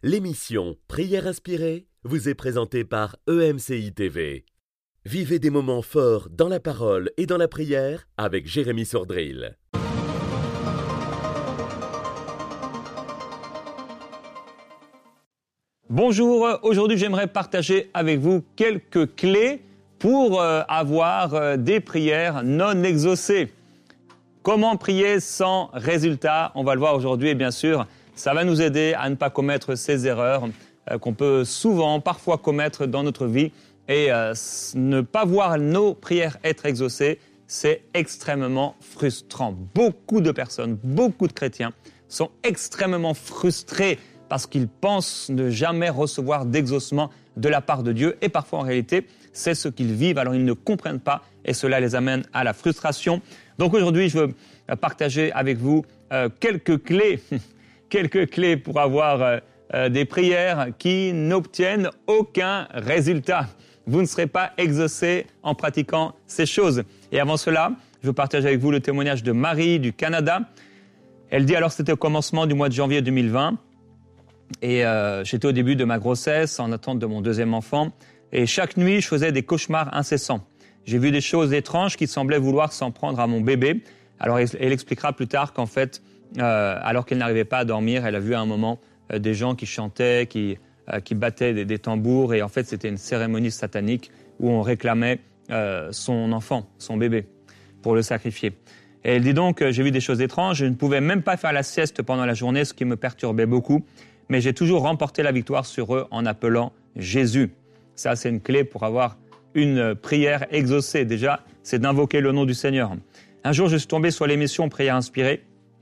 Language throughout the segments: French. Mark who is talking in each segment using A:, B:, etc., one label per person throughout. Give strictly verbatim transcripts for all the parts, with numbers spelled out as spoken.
A: L'émission Prière inspirée vous est présentée par E M C I T V. Vivez des moments forts dans la parole et dans la prière avec Jérémy Sordrill.
B: Bonjour, aujourd'hui j'aimerais partager avec vous quelques clés pour euh, avoir euh, des prières non exaucées. Comment prier sans résultat? On va le voir aujourd'hui et bien sûr, ça va nous aider à ne pas commettre ces erreurs euh, qu'on peut souvent, parfois commettre dans notre vie et euh, ne pas voir nos prières être exaucées, c'est extrêmement frustrant. Beaucoup de personnes, beaucoup de chrétiens sont extrêmement frustrés parce qu'ils pensent ne jamais recevoir d'exaucement de la part de Dieu. Et parfois, en réalité, c'est ce qu'ils vivent, alors ils ne comprennent pas et cela les amène à la frustration. Donc aujourd'hui, je veux partager avec vous euh, quelques clés, quelques clés pour avoir euh, euh, des prières qui n'obtiennent aucun résultat. Vous ne serez pas exaucés en pratiquant ces choses. Et avant cela, je veux partager avec vous le témoignage de Marie du Canada. Elle dit alors c'était au commencement du mois de janvier deux mille vingt. Et euh, j'étais au début de ma grossesse, en attente de mon deuxième enfant. Et chaque nuit, je faisais des cauchemars incessants. J'ai vu des choses étranges qui semblaient vouloir s'en prendre à mon bébé. Alors, elle expliquera plus tard qu'en fait, euh, alors qu'elle n'arrivait pas à dormir, elle a vu à un moment euh, des gens qui chantaient, qui, euh, qui battaient des, des tambours. Et en fait, c'était une cérémonie satanique où on réclamait euh, son enfant, son bébé, pour le sacrifier. Et elle dit donc, euh, j'ai vu des choses étranges. Je ne pouvais même pas faire la sieste pendant la journée, ce qui me perturbait beaucoup. Mais j'ai toujours remporté la victoire sur eux en appelant Jésus. Ça, c'est une clé pour avoir une prière exaucée. Déjà, c'est d'invoquer le nom du Seigneur. Un jour, je suis tombé sur l'émission Prière inspirée.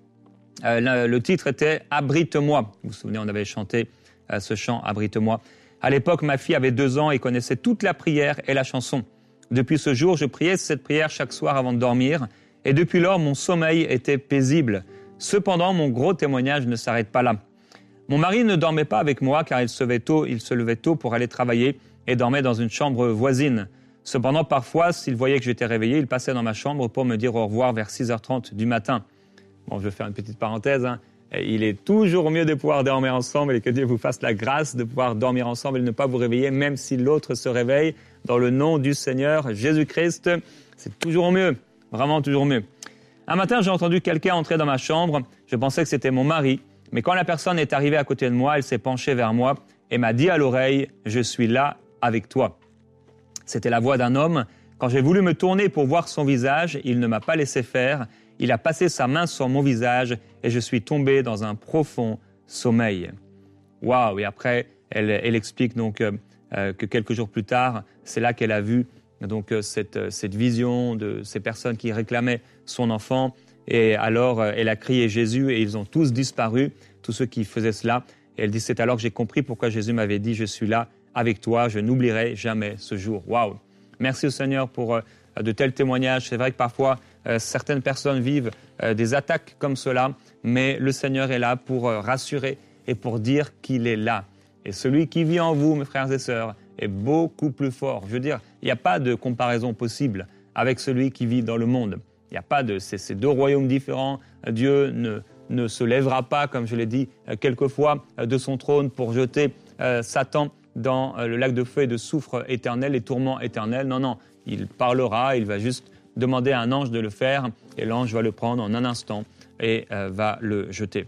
B: Euh, le, le titre était « Abrite-moi ». Vous vous souvenez, on avait chanté euh, ce chant « Abrite-moi ». À l'époque, ma fille avait deux ans et connaissait toute la prière et la chanson. Depuis ce jour, je priais cette prière chaque soir avant de dormir. Et depuis lors, mon sommeil était paisible. Cependant, mon gros témoignage ne s'arrête pas là. Mon mari ne dormait pas avec moi car il se levait tôt, il se levait tôt pour aller travailler et dormait dans une chambre voisine. Cependant, parfois, s'il voyait que j'étais réveillé, il passait dans ma chambre pour me dire au revoir vers six heures trente du matin. Bon, je vais faire une petite parenthèse. Hein. Il est toujours mieux de pouvoir dormir ensemble et que Dieu vous fasse la grâce de pouvoir dormir ensemble et ne pas vous réveiller, même si l'autre se réveille. Dans le nom du Seigneur Jésus-Christ, c'est toujours mieux, vraiment toujours mieux. Un matin, j'ai entendu quelqu'un entrer dans ma chambre. Je pensais que c'était mon mari. Mais quand la personne est arrivée à côté de moi, elle s'est penchée vers moi et m'a dit à l'oreille « Je suis là avec toi ». C'était la voix d'un homme. Quand j'ai voulu me tourner pour voir son visage, il ne m'a pas laissé faire. Il a passé sa main sur mon visage et je suis tombé dans un profond sommeil. Waouh! Et après, elle, elle explique donc euh, euh, que quelques jours plus tard, c'est là qu'elle a vu donc euh, cette, cette vision de ces personnes qui réclamaient son enfant. Et alors, euh, elle a crié Jésus et ils ont tous disparu, tous ceux qui faisaient cela. Et elle dit, c'est alors que j'ai compris pourquoi Jésus m'avait dit, je suis là avec toi, je n'oublierai jamais ce jour. Waouh! Merci au Seigneur pour euh, de tels témoignages. C'est vrai que parfois, euh, certaines personnes vivent euh, des attaques comme cela, mais le Seigneur est là pour euh, rassurer et pour dire qu'il est là. Et celui qui vit en vous, mes frères et sœurs, est beaucoup plus fort. Je veux dire, il n'y a pas de comparaison possible avec celui qui vit dans le monde. Il n'y a pas de ces, ces deux royaumes différents. Dieu ne, ne se lèvera pas, comme je l'ai dit euh, quelquefois, euh, de son trône pour jeter euh, Satan dans euh, le lac de feu et de soufre éternel et tourments éternels. Non, non, il parlera, il va juste demander à un ange de le faire et l'ange va le prendre en un instant et euh, va le jeter.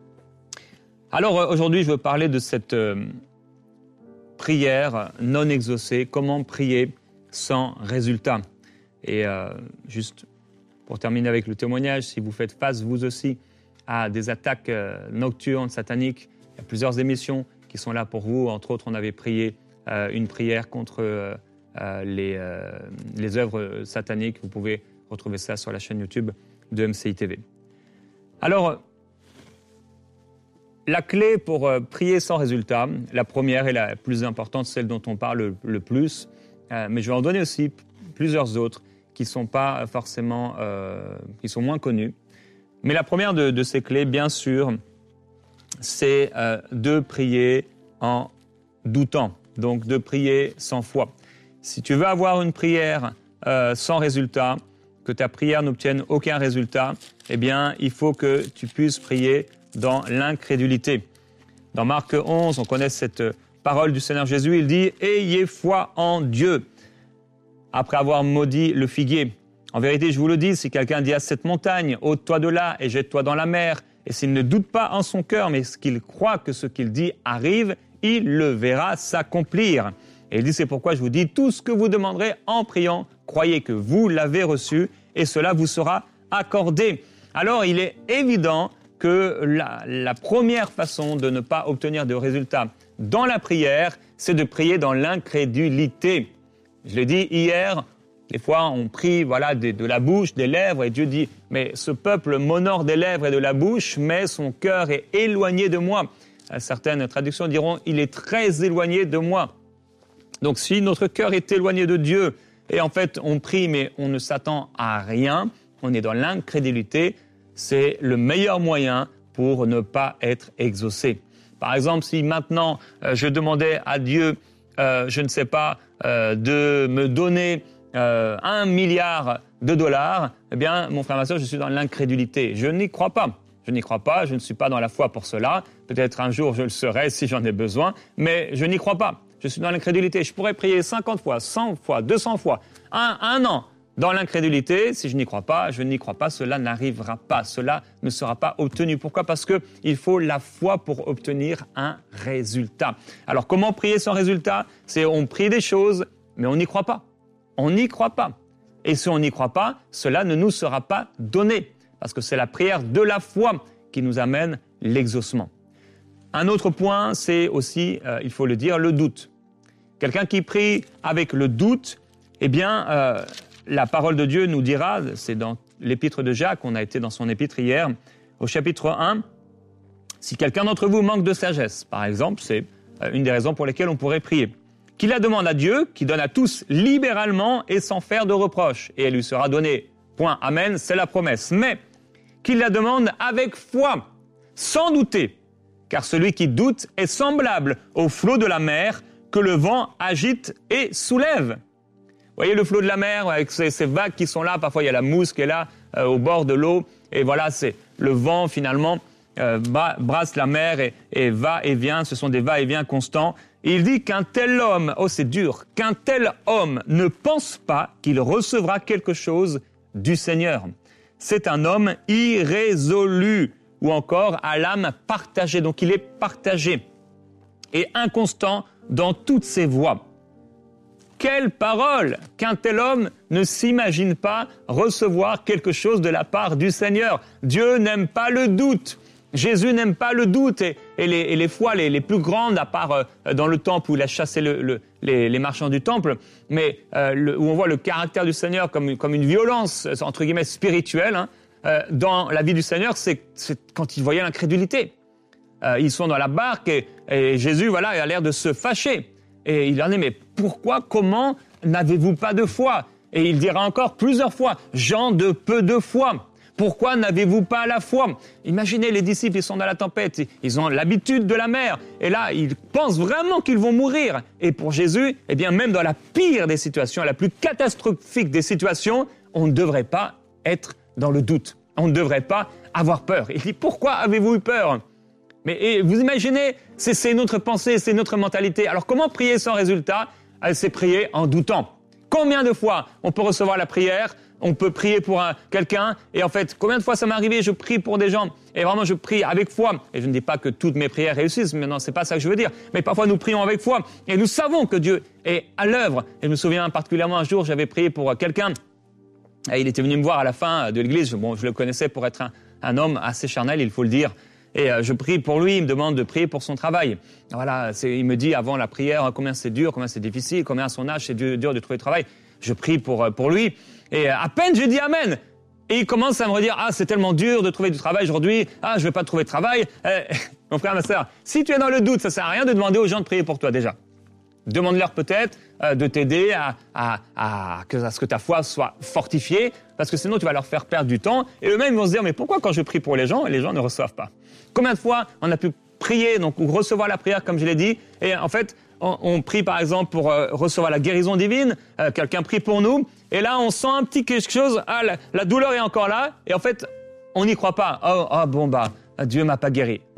B: Alors euh, aujourd'hui, je veux parler de cette euh, prière non exaucée. Comment prier sans résultat? Et euh, juste pour terminer avec le témoignage, si vous faites face vous aussi à des attaques euh, nocturnes, sataniques, il y a plusieurs émissions qui sont là pour vous. Entre autres, on avait prié euh, une prière contre euh, euh, les, euh, les œuvres sataniques. Vous pouvez retrouver ça sur la chaîne YouTube de M C I T V. Alors, la clé pour euh, prier sans résultat, la première et la plus importante, celle dont on parle le, le plus, euh, mais je vais en donner aussi p- plusieurs autres qui sont pas forcément, euh, qui sont moins connus. Mais la première de, de ces clés, bien sûr, c'est euh, de prier en doutant, donc de prier sans foi. Si tu veux avoir une prière euh, sans résultat, que ta prière n'obtienne aucun résultat, eh bien, il faut que tu puisses prier dans l'incrédulité. Dans Marc onze, on connaît cette parole du Seigneur Jésus, il dit « Ayez foi en Dieu » après avoir maudit le figuier. En vérité, je vous le dis, si quelqu'un dit à cette montagne « ôte-toi de là et jette-toi dans la mer », et s'il ne doute pas en son cœur, mais qu'il croit que ce qu'il dit arrive, il le verra s'accomplir. Et il dit, c'est pourquoi je vous dis, tout ce que vous demanderez en priant, croyez que vous l'avez reçu et cela vous sera accordé. Alors, il est évident que la, la première façon de ne pas obtenir de résultats dans la prière, c'est de prier dans l'incrédulité. Je l'ai dit hier, des fois on prie voilà, de, de la bouche, des lèvres, et Dieu dit, mais ce peuple m'honore des lèvres et de la bouche, mais son cœur est éloigné de moi. Certaines traductions diront, il est très éloigné de moi. Donc si notre cœur est éloigné de Dieu, et en fait on prie mais on ne s'attend à rien, on est dans l'incrédulité, c'est le meilleur moyen pour ne pas être exaucé. Par exemple, si maintenant euh, je demandais à Dieu, euh, je ne sais pas, euh, de me donner euh, un milliard de dollars, eh bien mon frère, ma sœur, je suis dans l'incrédulité. Je n'y crois pas. Je n'y crois pas, je ne suis pas dans la foi pour cela. Peut-être un jour je le serai si j'en ai besoin, mais je n'y crois pas. Je suis dans l'incrédulité. Je pourrais prier cinquante fois, cent fois, deux cents fois, un, un an dans l'incrédulité. Si je n'y crois pas, je n'y crois pas, cela n'arrivera pas. Cela ne sera pas obtenu. Pourquoi ? Parce qu'il faut la foi pour obtenir un résultat. Alors comment prier sans résultat ? C'est on prie des choses, mais on n'y croit pas. On n'y croit pas. Et si on n'y croit pas, cela ne nous sera pas donné. Parce que c'est la prière de la foi qui nous amène l'exaucement. Un autre point, c'est aussi, euh, il faut le dire, le doute. Quelqu'un qui prie avec le doute, eh bien, euh, la parole de Dieu nous dira, c'est dans l'épître de Jacques, on a été dans son épître hier, au chapitre un, si quelqu'un d'entre vous manque de sagesse, par exemple, c'est une des raisons pour lesquelles on pourrait prier, qu'il la demande à Dieu, qui donne à tous libéralement et sans faire de reproche, et elle lui sera donnée. Point. Amen, c'est la promesse. Mais qu'il la demande avec foi, sans douter, car celui qui doute est semblable au flot de la mer que le vent agite et soulève. Vous voyez le flot de la mer avec ces, ces vagues qui sont là, parfois il y a la mousse qui est là euh, au bord de l'eau, et voilà, c'est le vent finalement euh, brasse la mer et, et va et vient, ce sont des va-et-vient constants. Et il dit qu'un tel homme, oh c'est dur, qu'un tel homme ne pense pas qu'il recevra quelque chose du Seigneur. C'est un homme irrésolu, ou encore à l'âme partagée. Donc il est partagé et inconstant dans toutes ses voies. Quelle parole! Qu'un tel homme ne s'imagine pas recevoir quelque chose de la part du Seigneur. Dieu n'aime pas le doute. Jésus n'aime pas le doute. Et, et, les, et les fois les, les plus grandes, à part euh, dans le temple où il a chassé le, le, les, les marchands du temple, mais euh, le, où on voit le caractère du Seigneur comme, comme une violence, entre guillemets, spirituelle, hein, euh, dans la vie du Seigneur, c'est, c'est quand il voyait l'incrédulité. Euh, ils sont dans la barque et, et Jésus, voilà, a l'air de se fâcher. Et il leur dit, mais pourquoi, comment n'avez-vous pas de foi ? Et il dira encore plusieurs fois, gens de peu de foi. Pourquoi n'avez-vous pas la foi ? Imaginez, les disciples, ils sont dans la tempête, ils ont l'habitude de la mer, et là, ils pensent vraiment qu'ils vont mourir. Et pour Jésus, eh bien, même dans la pire des situations, la plus catastrophique des situations, on ne devrait pas être dans le doute. On ne devrait pas avoir peur. Il dit, pourquoi avez-vous eu peur ? Mais et vous imaginez, c'est, c'est notre pensée, c'est notre mentalité. Alors comment prier sans résultat ? C'est prier en doutant. Combien de fois on peut recevoir la prière ? On peut prier pour un, quelqu'un, et en fait, combien de fois ça m'est arrivé, je prie pour des gens, et vraiment je prie avec foi, et je ne dis pas que toutes mes prières réussissent, mais non, c'est pas ça que je veux dire, mais parfois nous prions avec foi, et nous savons que Dieu est à l'œuvre. Et je me souviens particulièrement un jour, j'avais prié pour quelqu'un, et il était venu me voir à la fin de l'église, bon, je le connaissais pour être un, un homme assez charnel, il faut le dire, et euh, je prie pour lui, il me demande de prier pour son travail. Voilà, c'est, il me dit avant la prière combien c'est dur, combien c'est difficile, combien à son âge c'est dur, dur de trouver du travail. Je prie pour, pour lui, et à peine j'ai dit Amen, et il commence à me redire, ah c'est tellement dur de trouver du travail aujourd'hui, ah je vais pas trouver de travail. Euh, mon frère, ma sœur, si tu es dans le doute, ça sert à rien de demander aux gens de prier pour toi déjà. Demande-leur peut-être euh, de t'aider à, à, à, que, à ce que ta foi soit fortifiée, parce que sinon tu vas leur faire perdre du temps, et eux-mêmes vont se dire, mais pourquoi quand je prie pour les gens, les gens ne reçoivent pas ? Combien de fois on a pu prier, donc ou recevoir la prière comme je l'ai dit, et en fait on, on prie par exemple pour euh, recevoir la guérison divine, euh, quelqu'un prie pour nous, et là on sent un petit quelque chose, ah la, la douleur est encore là, et en fait on n'y croit pas, oh, oh bon bah Dieu m'a pas guéri. Non non,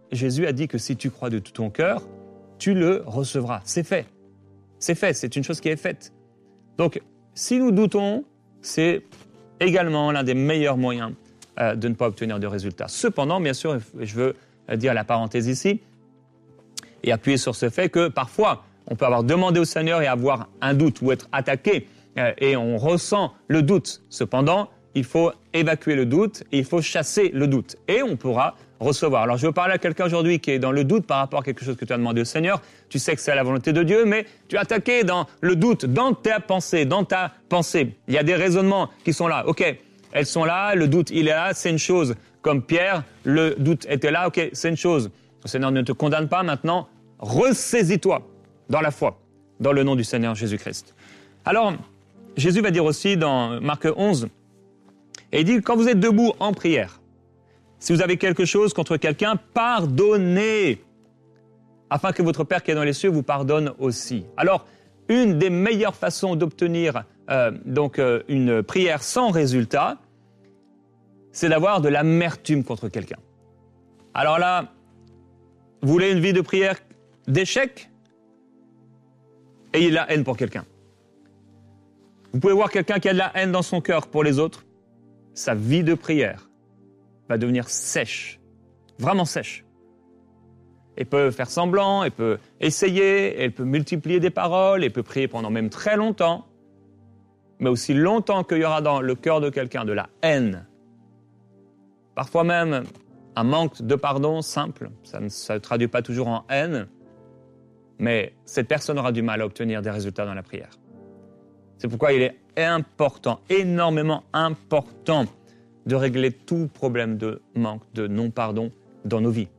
B: Jésus a dit que si tu crois de tout ton cœur, tu le recevras. C'est fait. C'est fait, c'est une chose qui est faite. Donc, si nous doutons, c'est également l'un des meilleurs moyens euh, de ne pas obtenir de résultats. Cependant, bien sûr, je veux dire la parenthèse ici et appuyer sur ce fait que parfois, on peut avoir demandé au Seigneur et avoir un doute ou être attaqué euh, et on ressent le doute. Cependant, il faut évacuer le doute et il faut chasser le doute et on pourra recevoir. Alors, je veux parler à quelqu'un aujourd'hui qui est dans le doute par rapport à quelque chose que tu as demandé au Seigneur. Tu sais que c'est la volonté de Dieu, mais tu es attaqué dans le doute, dans ta pensée, dans ta pensée. Il y a des raisonnements qui sont là. OK, elles sont là, le doute, il est là, c'est une chose. Comme Pierre, le doute était là, OK, c'est une chose. Le Seigneur ne te condamne pas maintenant. Ressaisis-toi dans la foi, dans le nom du Seigneur Jésus-Christ. Alors, Jésus va dire aussi dans Marc onze, et il dit, quand vous êtes debout en prière, si vous avez quelque chose contre quelqu'un, pardonnez, afin que votre Père qui est dans les cieux vous pardonne aussi. Alors, une des meilleures façons d'obtenir euh, donc euh, une prière sans résultat, c'est d'avoir de l'amertume contre quelqu'un. Alors là, vous voulez une vie de prière d'échec? Ayez de la haine pour quelqu'un. Vous pouvez voir quelqu'un qui a de la haine dans son cœur pour les autres, sa vie de prière va devenir sèche, vraiment sèche. Elle peut faire semblant, elle peut essayer, elle peut multiplier des paroles, elle peut prier pendant même très longtemps, mais aussi longtemps qu'il y aura dans le cœur de quelqu'un de la haine, parfois même un manque de pardon simple, ça ne se traduit pas toujours en haine, mais cette personne aura du mal à obtenir des résultats dans la prière. C'est pourquoi il est important, énormément important, de régler tout problème de manque, de non-pardon dans nos vies.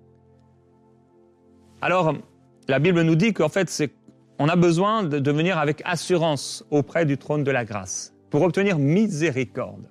B: Alors, la Bible nous dit qu'en fait, c'est, on a besoin de, de venir avec assurance auprès du trône de la grâce pour obtenir miséricorde.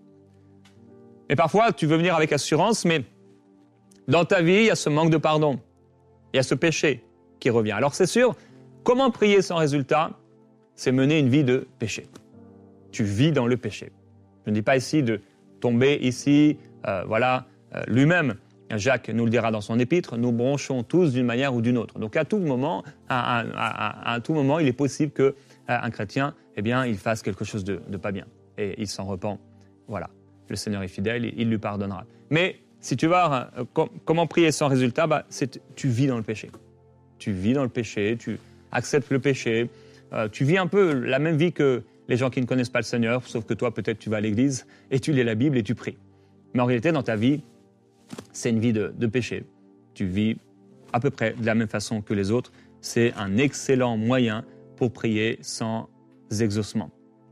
B: Et parfois, tu veux venir avec assurance, mais dans ta vie, il y a ce manque de pardon, il y a ce péché qui revient. Alors c'est sûr, comment prier sans résultat? C'est mener une vie de péché. Tu vis dans le péché. Je ne dis pas ici de tomber ici, euh, voilà, euh, lui-même. Jacques nous le dira dans son épître, nous bronchons tous d'une manière ou d'une autre. Donc à tout moment, à, à, à, à tout moment, il est possible que un chrétien, eh bien, il fasse quelque chose de, de pas bien et il s'en repent. Voilà, le Seigneur est fidèle, il lui pardonnera. Mais si tu vas, euh, com- comment prier sans résultat, bah, c'est tu vis dans le péché. Tu vis dans le péché, tu acceptes le péché, euh, tu vis un peu la même vie que les gens qui ne connaissent pas le Seigneur, sauf que toi, peut-être, tu vas à l'église et tu lis la Bible et tu pries. Mais en réalité, dans ta vie, c'est une vie de, de péché. Tu vis à peu près de la même façon que les autres. C'est un excellent moyen pour prier sans exaucement.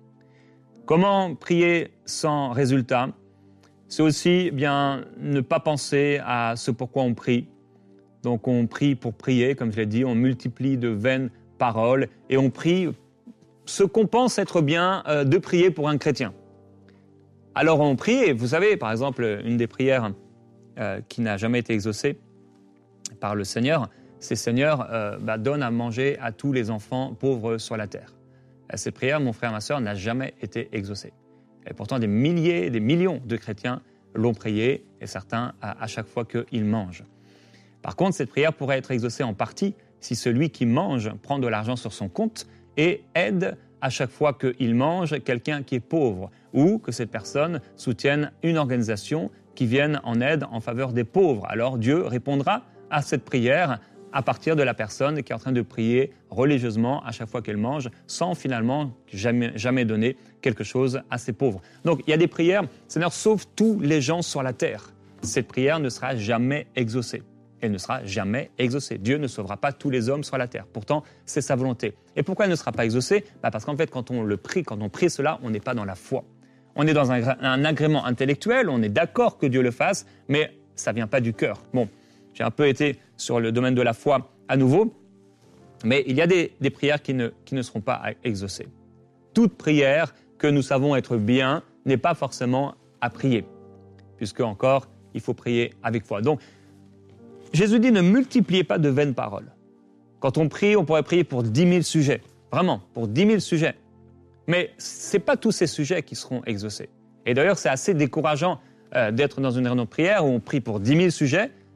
B: Comment prier sans résultat? C'est aussi bien ne pas penser à ce pourquoi on prie. Donc on prie pour prier, comme je l'ai dit, on multiplie de vaines paroles et on prie ce qu'on pense être bien euh, de prier pour un chrétien. Alors on prie, et vous savez, par exemple, une des prières euh, qui n'a jamais été exaucée par le Seigneur, c'est « Seigneur, euh, bah, donne à manger à tous les enfants pauvres sur la terre ». Cette prière, mon frère, ma sœur, n'a jamais été exaucée. Et pourtant, des milliers, des millions de chrétiens l'ont priée, et certains à, à chaque fois qu'ils mangent. Par contre, cette prière pourrait être exaucée en partie si celui qui mange prend de l'argent sur son compte et aide à chaque fois qu'il mange quelqu'un qui est pauvre, ou que cette personne soutienne une organisation qui vienne en aide en faveur des pauvres. Alors Dieu répondra à cette prière à partir de la personne qui est en train de prier religieusement à chaque fois qu'elle mange, sans finalement jamais, jamais donner quelque chose à ces pauvres. Donc il y a des prières, Seigneur, sauve tous les gens sur la terre. Cette prière ne sera jamais exaucée. Elle ne sera jamais exaucée. Dieu ne sauvera pas tous les hommes sur la terre. Pourtant, c'est sa volonté. Et pourquoi elle ne sera pas exaucée? Bah parce qu'en fait, quand on le prie, quand on prie cela, on n'est pas dans la foi. On est dans un, un agrément intellectuel, on est d'accord que Dieu le fasse, mais ça ne vient pas du cœur. Bon, j'ai un peu été sur le domaine de la foi à nouveau, mais il y a des, des prières qui ne, qui ne seront pas exaucées. Toute prière que nous savons être bien n'est pas forcément à prier, puisque encore, il faut prier avec foi. Donc, Jésus dit, ne multipliez pas de vaines paroles. Quand on prie, on pourrait prier pour dix mille sujets. Vraiment, pour dix mille sujets. Mais ce n'est pas tous ces sujets qui seront exaucés. Et d'ailleurs, c'est assez décourageant euh, d'être dans une réunion de prière où on prie pour dix mille sujets,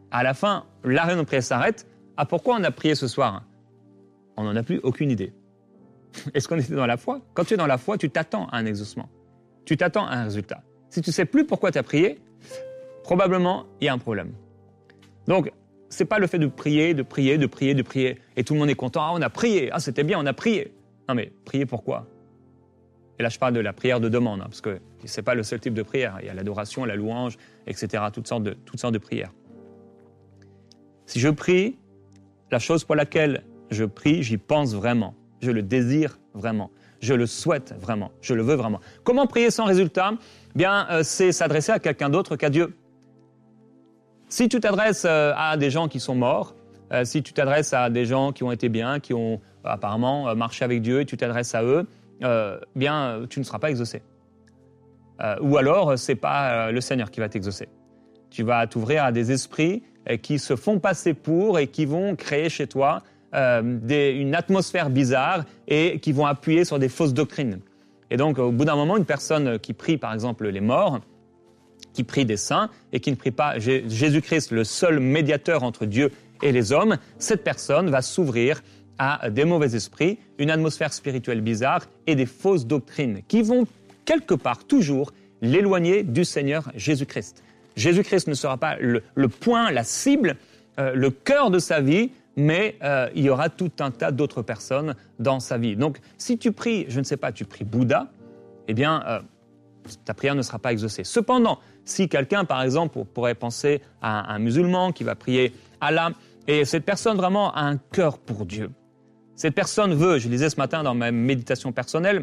B: À la fin, la réunion de prière s'arrête. Ah, pourquoi on a prié ce soir? On n'en a plus aucune idée. Est-ce qu'on était dans la foi? Quand tu es dans la foi, tu t'attends à un exaucement. Tu t'attends à un résultat. Si tu ne sais plus pourquoi tu as prié, probablement, il y a un problème. Donc, ce n'est pas le fait de prier, de prier, de prier, de prier, et tout le monde est content. Ah, on a prié. Ah, c'était bien, on a prié. Non, mais prier pourquoi? Et là, je parle de la prière de demande, hein, parce que ce n'est pas le seul type de prière. Il y a l'adoration, la louange, et cetera, toutes sortes de, toutes sortes de prières. Si je prie, la chose pour laquelle je prie, j'y pense vraiment. Je le désire vraiment. Je le souhaite vraiment. Je le veux vraiment. Comment prier sans résultat? Bien, euh, c'est s'adresser à quelqu'un d'autre qu'à Dieu. Si tu t'adresses euh, à des gens qui sont morts, euh, si tu t'adresses à des gens qui ont été bien, qui ont euh, apparemment euh, marché avec Dieu, et tu t'adresses à eux, euh, bien, tu ne seras pas exaucé. Euh, ou alors, ce n'est pas euh, le Seigneur qui va t'exaucer. Tu vas t'ouvrir à des esprits euh, qui se font passer pour et qui vont créer chez toi euh, des, une atmosphère bizarre et qui vont appuyer sur des fausses doctrines. Et donc, au bout d'un moment, une personne qui prie, par exemple, les morts, qui prie des saints et qui ne prie pas Jésus-Christ, le seul médiateur entre Dieu et les hommes, cette personne va s'ouvrir à des mauvais esprits, une atmosphère spirituelle bizarre et des fausses doctrines qui vont quelque part toujours l'éloigner du Seigneur Jésus-Christ. Jésus-Christ ne sera pas le, le point, la cible, euh, le cœur de sa vie, mais euh, il y aura tout un tas d'autres personnes dans sa vie. Donc, si tu pries, je ne sais pas, tu pries Bouddha, eh bien, euh, ta prière ne sera pas exaucée. Cependant, si quelqu'un, par exemple, pourrait penser à un musulman qui va prier Allah, et cette personne vraiment a un cœur pour Dieu. Cette personne veut, je lisais ce matin dans ma méditation personnelle,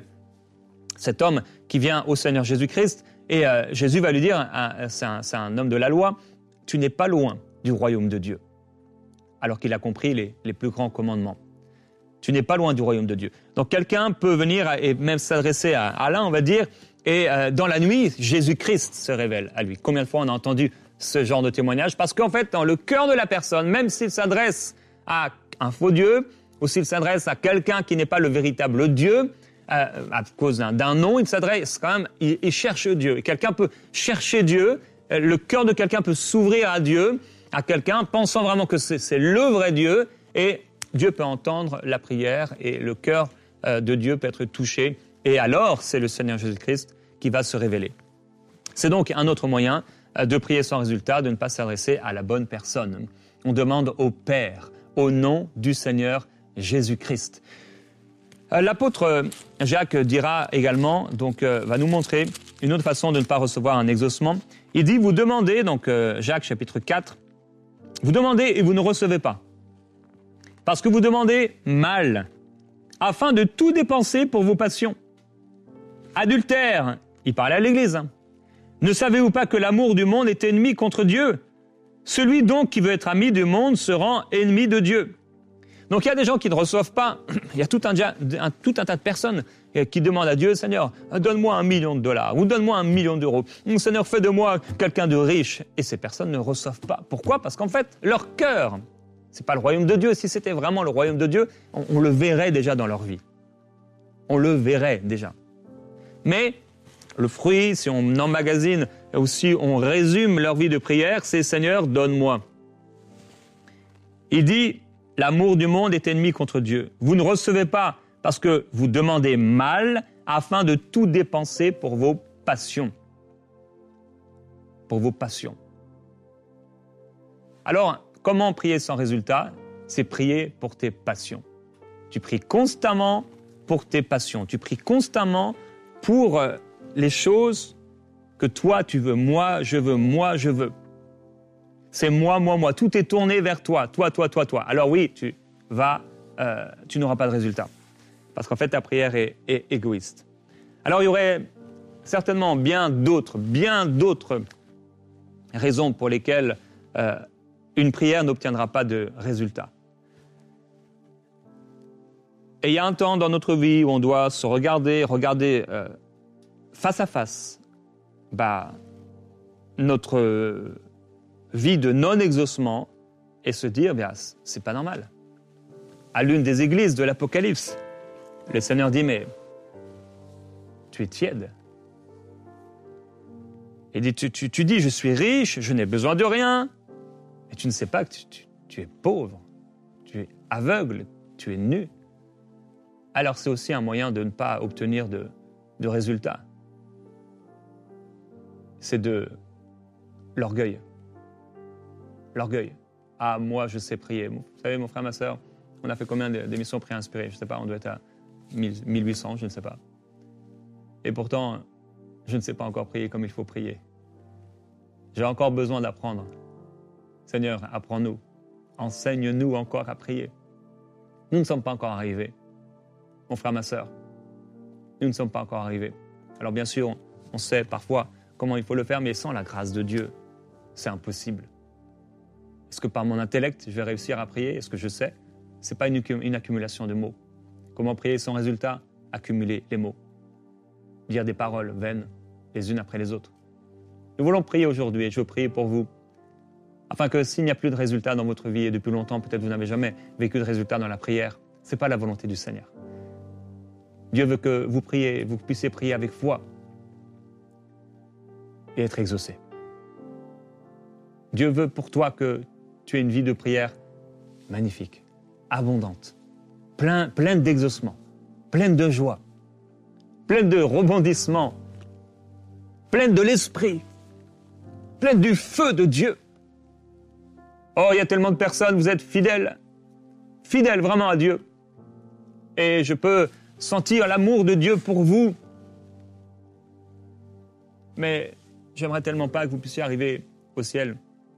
B: cet homme qui vient au Seigneur Jésus-Christ, et euh, Jésus va lui dire, euh, c'est, un, c'est un homme de la loi, tu n'es pas loin du royaume de Dieu. Alors qu'il a compris les, les plus grands commandements. Tu n'es pas loin du royaume de Dieu. Donc quelqu'un peut venir et même s'adresser à Allah, on va dire, et euh, dans la nuit, Jésus-Christ se révèle à lui. Combien de fois on a entendu ce genre de témoignage? Parce qu'en fait, dans le cœur de la personne, même s'il s'adresse à un faux Dieu, ou s'il s'adresse à quelqu'un qui n'est pas le véritable Dieu, euh, à cause d'un, d'un nom, il s'adresse quand même, il, il cherche Dieu. Et quelqu'un peut chercher Dieu, euh, le cœur de quelqu'un peut s'ouvrir à Dieu, à quelqu'un, pensant vraiment que c'est, c'est le vrai Dieu, et Dieu peut entendre la prière, et le cœur euh, de Dieu peut être touché, et alors c'est le Seigneur Jésus-Christ qui va se révéler. C'est donc un autre moyen euh, de prier sans résultat, de ne pas s'adresser à la bonne personne. On demande au Père, au nom du Seigneur Jésus-Christ. Euh, l'apôtre Jacques dira également, donc euh, va nous montrer une autre façon de ne pas recevoir un exaucement. Il dit, vous demandez, donc euh, Jacques chapitre quatre, vous demandez et vous ne recevez pas, parce que vous demandez mal, afin de tout dépenser pour vos passions. Adultère, il parle à l'Église. Hein. Ne savez-vous pas que l'amour du monde est ennemi contre Dieu? Celui donc qui veut être ami du monde se rend ennemi de Dieu. Donc il y a des gens qui ne reçoivent pas, il y a tout un, un, tout un tas de personnes qui demandent à Dieu, Seigneur, donne-moi un million de dollars, ou donne-moi un million d'euros, Seigneur, fais de moi quelqu'un de riche. Et ces personnes ne reçoivent pas. Pourquoi? Parce qu'en fait, leur cœur, c'est pas le royaume de Dieu. Si c'était vraiment le royaume de Dieu, on, on le verrait déjà dans leur vie. On le verrait déjà. Mais le fruit, si on emmagasine ou si on résume leur vie de prière, c'est Seigneur, donne-moi. Il dit, l'amour du monde est ennemi contre Dieu. Vous ne recevez pas parce que vous demandez mal afin de tout dépenser pour vos passions. Pour vos passions. Alors, comment prier sans résultat? C'est prier pour tes passions. Tu pries constamment pour tes passions. Tu pries constamment pour euh, les choses que toi tu veux. Moi, je veux. Moi, je veux. C'est moi, moi, moi. Tout est tourné vers toi. Toi, toi, toi, toi. Alors oui, tu vas, euh, tu n'auras pas de résultat. Parce qu'en fait, ta prière est, est égoïste. Alors il y aurait certainement bien d'autres, bien d'autres raisons pour lesquelles euh, une prière n'obtiendra pas de résultat. Et il y a un temps dans notre vie où on doit se regarder, regarder euh, face à face bah, notre euh, vie de non-exaucement et se dire, bah, c'est pas normal. À l'une des églises de l'Apocalypse, le Seigneur dit, mais tu es tiède. Il dit, tu, tu, tu dis, je suis riche, je n'ai besoin de rien, et tu ne sais pas que tu, tu, tu es pauvre, tu es aveugle, tu es nu, alors c'est aussi un moyen de ne pas obtenir de, de résultats. C'est de l'orgueil. L'orgueil. Ah, moi, je sais prier. Vous savez, mon frère, ma sœur, on a fait combien d'émissions Prière Inspirée? Je ne sais pas, on doit être à mille huit cents, je ne sais pas. Et pourtant, je ne sais pas encore prier comme il faut prier. J'ai encore besoin d'apprendre. Seigneur, apprends-nous. Enseigne-nous encore à prier. Nous ne sommes pas encore arrivés. Mon frère, ma sœur, nous ne sommes pas encore arrivés. Alors bien sûr, on sait parfois comment il faut le faire, mais sans la grâce de Dieu, c'est impossible. Est-ce que par mon intellect, je vais réussir à prier? Est-ce que je sais? Ce n'est pas une, une accumulation de mots. Comment prier sans résultat? Accumuler les mots. Dire des paroles vaines, les unes après les autres. Nous voulons prier aujourd'hui, et je veux prier pour vous, afin que s'il n'y a plus de résultats dans votre vie, et depuis longtemps, peut-être vous n'avez jamais vécu de résultats dans la prière, ce n'est pas la volonté du Seigneur. Dieu veut que vous priez, vous puissiez prier avec foi et être exaucé. Dieu veut pour toi que tu aies une vie de prière magnifique, abondante, plein, pleine d'exaucement, pleine de joie, pleine de rebondissements, pleine de l'esprit, pleine du feu de Dieu. Oh, il y a tellement de personnes, vous êtes fidèles, fidèles vraiment à Dieu. Et je peux sentir l'amour de Dieu pour vous. Mais j'aimerais tellement pas que vous puissiez arriver au ciel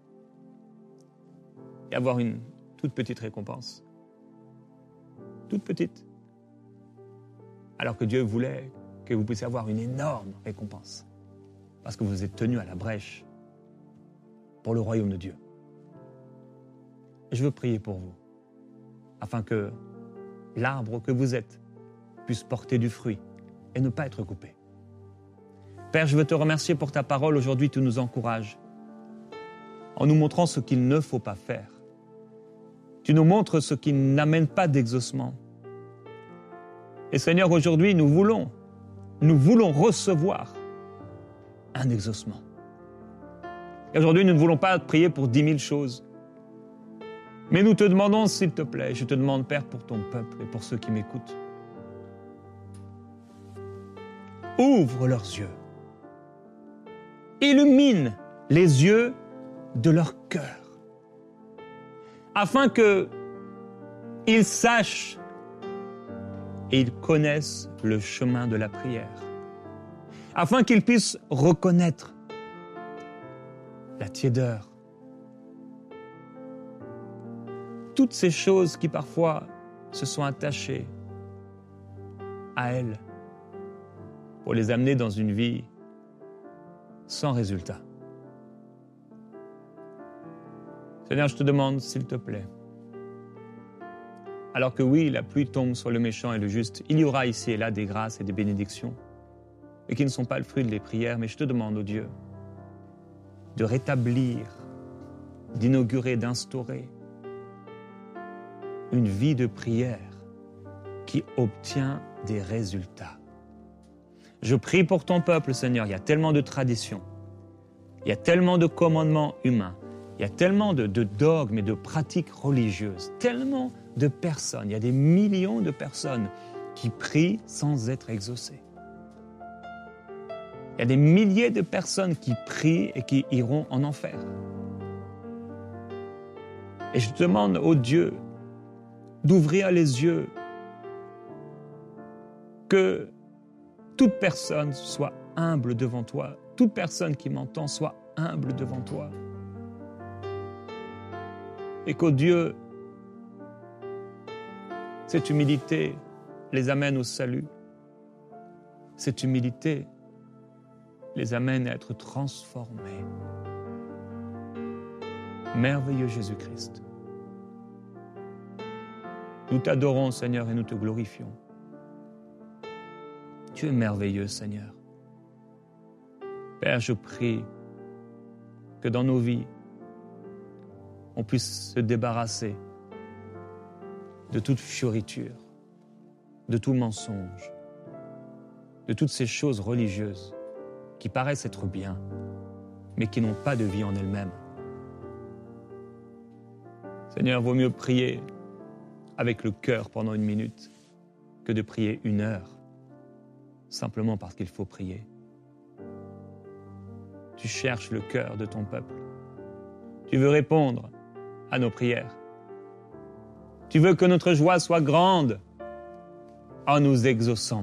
B: et avoir une toute petite récompense. Toute petite. Alors que Dieu voulait que vous puissiez avoir une énorme récompense. Parce que vous êtes tenus à la brèche pour le royaume de Dieu. Et je veux prier pour vous, afin que l'arbre que vous êtes puisse porter du fruit et ne pas être coupé. Père, je veux te remercier pour ta parole. Aujourd'hui, tu nous encourages en nous montrant ce qu'il ne faut pas faire. Tu nous montres ce qui n'amène pas d'exaucement. Et Seigneur, aujourd'hui, nous voulons, nous voulons recevoir un exaucement. Et aujourd'hui, nous ne voulons pas prier pour dix mille choses. Mais nous te demandons, s'il te plaît, je te demande, Père, pour ton peuple et pour ceux qui m'écoutent, ouvre leurs yeux, illumine les yeux de leur cœur, afin qu'ils sachent et ils connaissent le chemin de la prière, afin qu'ils puissent reconnaître la tiédeur, toutes ces choses qui parfois se sont attachées à elles pour les amener dans une vie sans résultat. Seigneur, je te demande, s'il te plaît, alors que oui, la pluie tombe sur le méchant et le juste, il y aura ici et là des grâces et des bénédictions, et qui ne sont pas le fruit des prières, mais je te demande, ô Dieu, de rétablir, d'inaugurer, d'instaurer une vie de prière qui obtient des résultats. Je prie pour ton peuple, Seigneur. Il y a tellement de traditions, il y a tellement de commandements humains, il y a tellement de, de dogmes et de pratiques religieuses, tellement de personnes. Il y a des millions de personnes qui prient sans être exaucées. Il y a des milliers de personnes qui prient et qui iront en enfer. Et je te demande, ô Dieu, d'ouvrir les yeux, que toute personne soit humble devant toi, toute personne qui m'entend soit humble devant toi. Et qu'au Dieu, cette humilité les amène au salut. Cette humilité les amène à être transformés. Merveilleux Jésus-Christ. Nous t'adorons, Seigneur, et nous te glorifions. Tu es merveilleux, Seigneur. Père, je prie que dans nos vies, on puisse se débarrasser de toute fioriture, de tout mensonge, de toutes ces choses religieuses qui paraissent être bien, mais qui n'ont pas de vie en elles-mêmes. Seigneur, vaut mieux prier avec le cœur pendant une minute que de prier une heure, simplement parce qu'il faut prier. Tu cherches le cœur de ton peuple. Tu veux répondre à nos prières. Tu veux que notre joie soit grande en nous exauçant.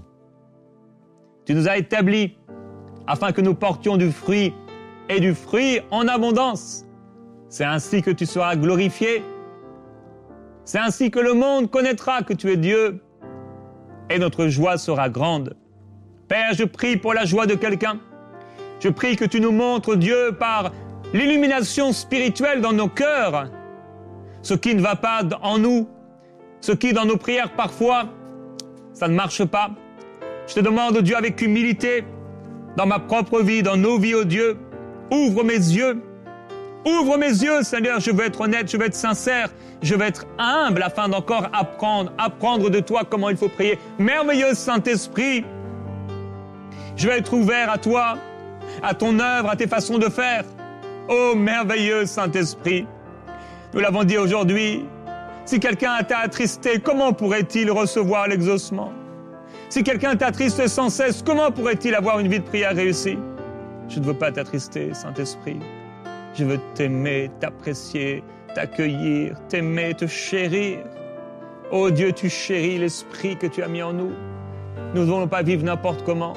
B: Tu nous as établis afin que nous portions du fruit et du fruit en abondance. C'est ainsi que tu seras glorifié. C'est ainsi que le monde connaîtra que tu es Dieu et notre joie sera grande. Père, je prie pour la joie de quelqu'un. Je prie que tu nous montres, Dieu, par l'illumination spirituelle dans nos cœurs, ce qui ne va pas en nous, ce qui dans nos prières parfois, ça ne marche pas. Je te demande, Dieu, avec humilité, dans ma propre vie, dans nos vies, oh Dieu, ouvre mes yeux, ouvre mes yeux, Seigneur, je veux être honnête, je veux être sincère, je veux être humble afin d'encore apprendre, apprendre de toi comment il faut prier. Merveilleux Saint-Esprit, je veux être ouvert à toi, à ton œuvre, à tes façons de faire. Oh, merveilleux Saint-Esprit, nous l'avons dit aujourd'hui, si quelqu'un t'a attristé, comment pourrait-il recevoir l'exaucement? Si quelqu'un t'attriste sans cesse, comment pourrait-il avoir une vie de prière réussie? Je ne veux pas t'attrister, Saint-Esprit. Je veux t'aimer, t'apprécier, t'accueillir, t'aimer, te chérir. Oh Dieu, tu chéris l'esprit que tu as mis en nous. Nous ne voulons pas vivre n'importe comment,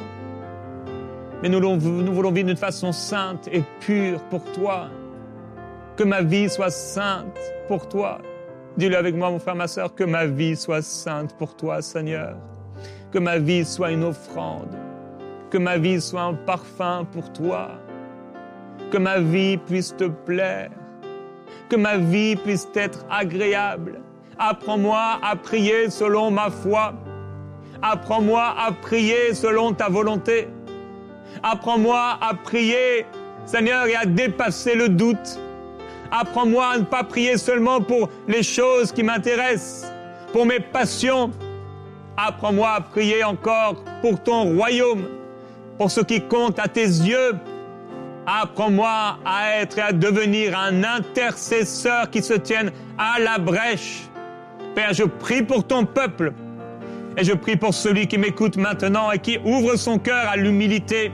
B: mais nous voulons, nous voulons vivre d'une façon sainte et pure pour toi. Que ma vie soit sainte pour toi. Dis-le avec moi, mon frère, ma sœur, que ma vie soit sainte pour toi, Seigneur. Que ma vie soit une offrande. Que ma vie soit un parfum pour toi. Que ma vie puisse te plaire. Que ma vie puisse être agréable. Apprends-moi à prier selon ma foi. Apprends-moi à prier selon ta volonté. Apprends-moi à prier, Seigneur, et à dépasser le doute. Apprends-moi à ne pas prier seulement pour les choses qui m'intéressent, pour mes passions. Apprends-moi à prier encore pour ton royaume, pour ce qui compte à tes yeux. Apprends-moi à être et à devenir un intercesseur qui se tienne à la brèche. Père, je prie pour ton peuple et je prie pour celui qui m'écoute maintenant et qui ouvre son cœur à l'humilité.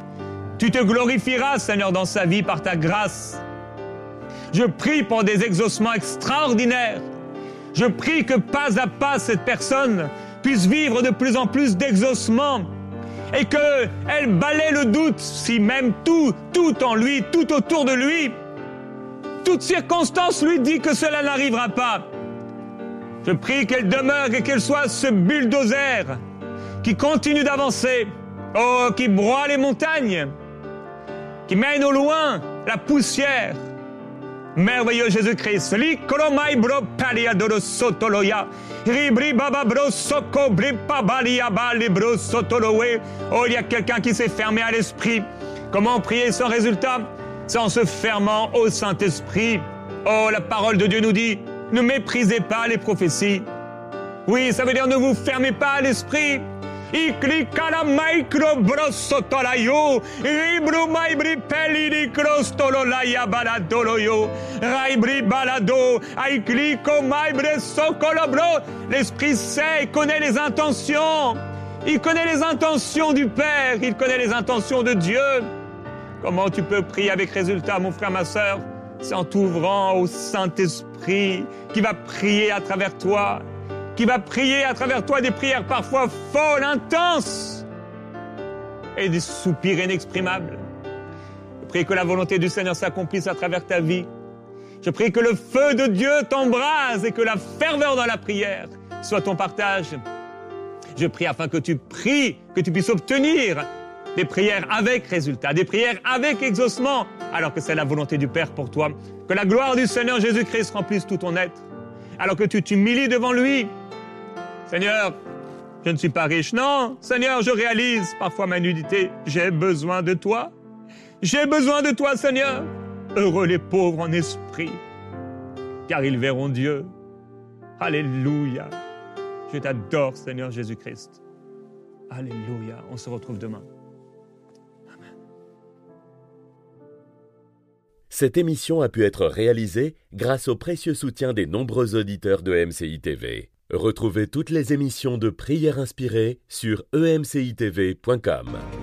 B: Tu te glorifieras, Seigneur, dans sa vie par ta grâce. Je prie pour des exaucements extraordinaires. Je prie que pas à pas cette personne puisse vivre de plus en plus d'exaucements et qu'elle balaie le doute si même tout, tout en lui, tout autour de lui, toute circonstance lui dit que cela n'arrivera pas. Je prie qu'elle demeure et qu'elle soit ce bulldozer qui continue d'avancer, oh, qui broie les montagnes, qui mène au loin la poussière. Merveilleux Jésus-Christ. Oh, il y a quelqu'un qui s'est fermé à l'esprit. Comment prier sans résultat? C'est en se fermant au Saint-Esprit. Oh, la parole de Dieu nous dit, ne méprisez pas les prophéties. Oui, ça veut dire ne vous fermez pas à l'esprit. Iklikala maikro brosotolayo, ribru maibri pelini crostololaya baladoloyo, raibri balado, aikliko maibre sokolobro. L'esprit sait, il connaît les intentions. Il connaît les intentions du Père, il connaît les intentions de Dieu. Comment tu peux prier avec résultat, mon frère, ma sœur? C'est en t'ouvrant au Saint-Esprit qui va prier à travers toi, qui va prier à travers toi des prières parfois folles, intenses, et des soupirs inexprimables. Je prie que la volonté du Seigneur s'accomplisse à travers ta vie. Je prie que le feu de Dieu t'embrase et que la ferveur dans la prière soit ton partage. Je prie afin que tu pries, que tu puisses obtenir des prières avec résultat, des prières avec exaucement, alors que c'est la volonté du Père pour toi. Que la gloire du Seigneur Jésus-Christ remplisse tout ton être, alors que tu t'humilies devant lui. Seigneur, je ne suis pas riche. Non, Seigneur, je réalise parfois ma nudité. J'ai besoin de toi. J'ai besoin de toi, Seigneur. Heureux les pauvres en esprit, car ils verront Dieu. Alléluia. Je t'adore, Seigneur Jésus-Christ. Alléluia. On se retrouve demain.
A: Cette émission a pu être réalisée grâce au précieux soutien des nombreux auditeurs de E M C I T V. Retrouvez toutes les émissions de Prières inspirées sur e m c i t v point com.